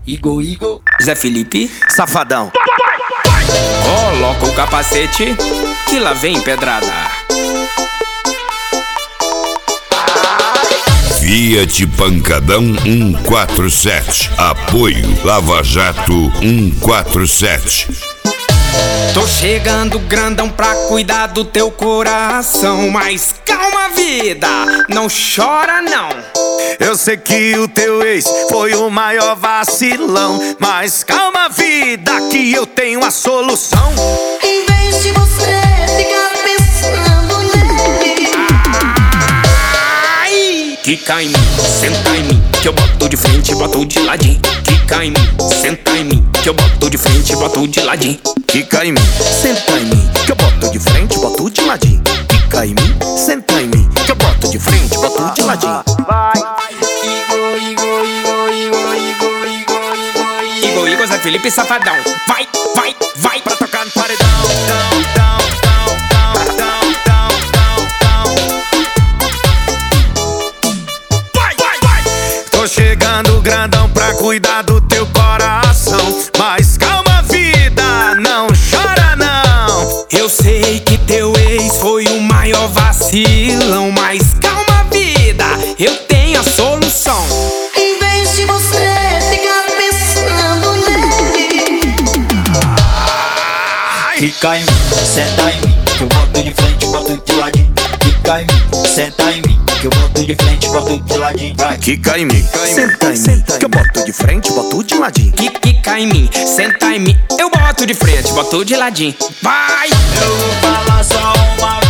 Igor, Zé Felipe, Safadão. coloca o capacete que lá vem pedrada. Fiat Pancadão 147. Apoio Lava Jato 147. Tô chegando grandão pra cuidar do teu coração, mas calma vida, não chora não. Eu sei que o teu ex foi o maior vacilão, mas calma vida que eu tenho a solução. Em vez de você ficar pensando nele, Quica em mim, senta em mim, que eu boto de frente e boto de ladinho. Quica em mim, senta em mim, que eu boto de frente e boto de ladinho. Quica em mim, senta em mim, que eu boto de frente, boto de ladinho. Quica em mim, senta em mim, que eu boto de frente, boto de ladinho. Igor, Zé Felipe, Safadão. Vai Pra tocar no paredão. Tô chegando grandão pra cuidar do teu coração, mas calma vida, não chora não. Eu sei que teu ex foi o maior vacilão, mas calma vida, eu tenho a solução. em vez de você ficar pensando nele, Quica em mim, senta em mim, que eu boto de frente, boto de ladinho. Quica em mim, senta em mim, que eu boto de frente, boto de ladinho. Vai. Quica em mim, senta em mim, que eu boto de frente, boto de ladinho. Quica em mim, senta em mim, eu boto de frente, boto de ladinho. Vai! Eu vou falar só uma